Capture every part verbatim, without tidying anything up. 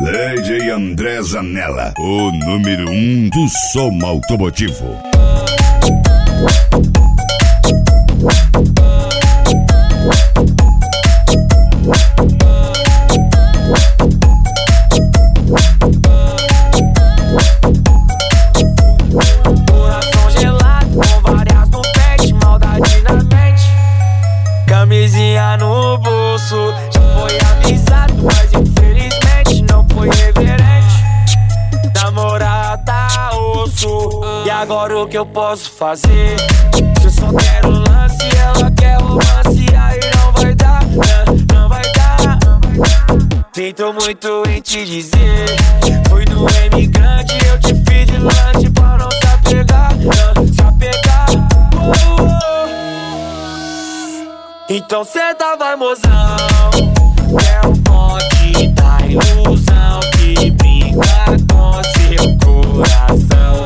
D J André Zanella, o número um do som automotivo. Coração gelado, com várias no pente, maldade na mente. Camisinha no bolso, já foi avisado, mas infelizmente não foi reverente. Namorada osso, e agora o que eu posso fazer? Se eu só quero lance, ela quer romance, aí não vai dar, não, não vai dar. Sinto muito em te dizer, fui no Imigrante, eu te fiz de lanche pra não se apegar, não se apegar. Oh, oh. Então cê vai, mozão, é o bonde da ilusão que brinca com seu coração.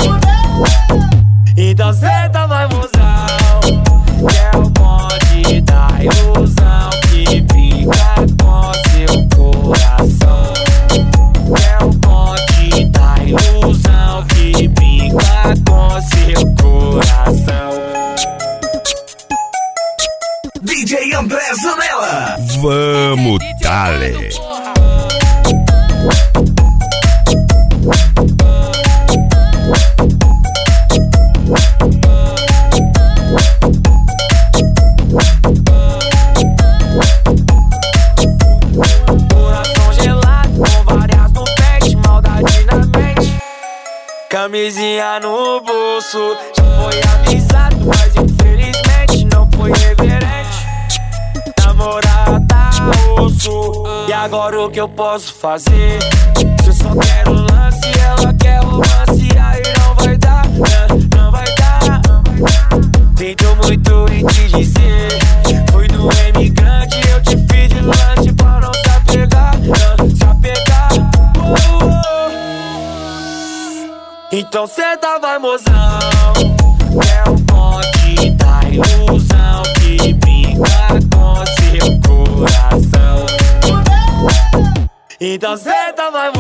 Então cê vai, mozão, é o bonde da ilusão que brinca com seu coração. É o bonde da ilusão que brinca com seu coração. D J André Zanella, vamos dale. Coração gelado, com várias no pente, maldade na mente. Camisinha no bolso, já foi avisado, mas infelizmente não foi reverente. Namorada osso, e agora o que eu posso fazer? Se eu só quero lance, ela quer romance, aí não vai dar, não, não vai dar. Sinto muito em te dizer, fui no Imigrante, eu te fiz de lanche pra não se apegar, não se apegar. Oh, oh. Então cê vai, mozão, é o bonde da ilusão que brinca com seu coração. Então cê vai,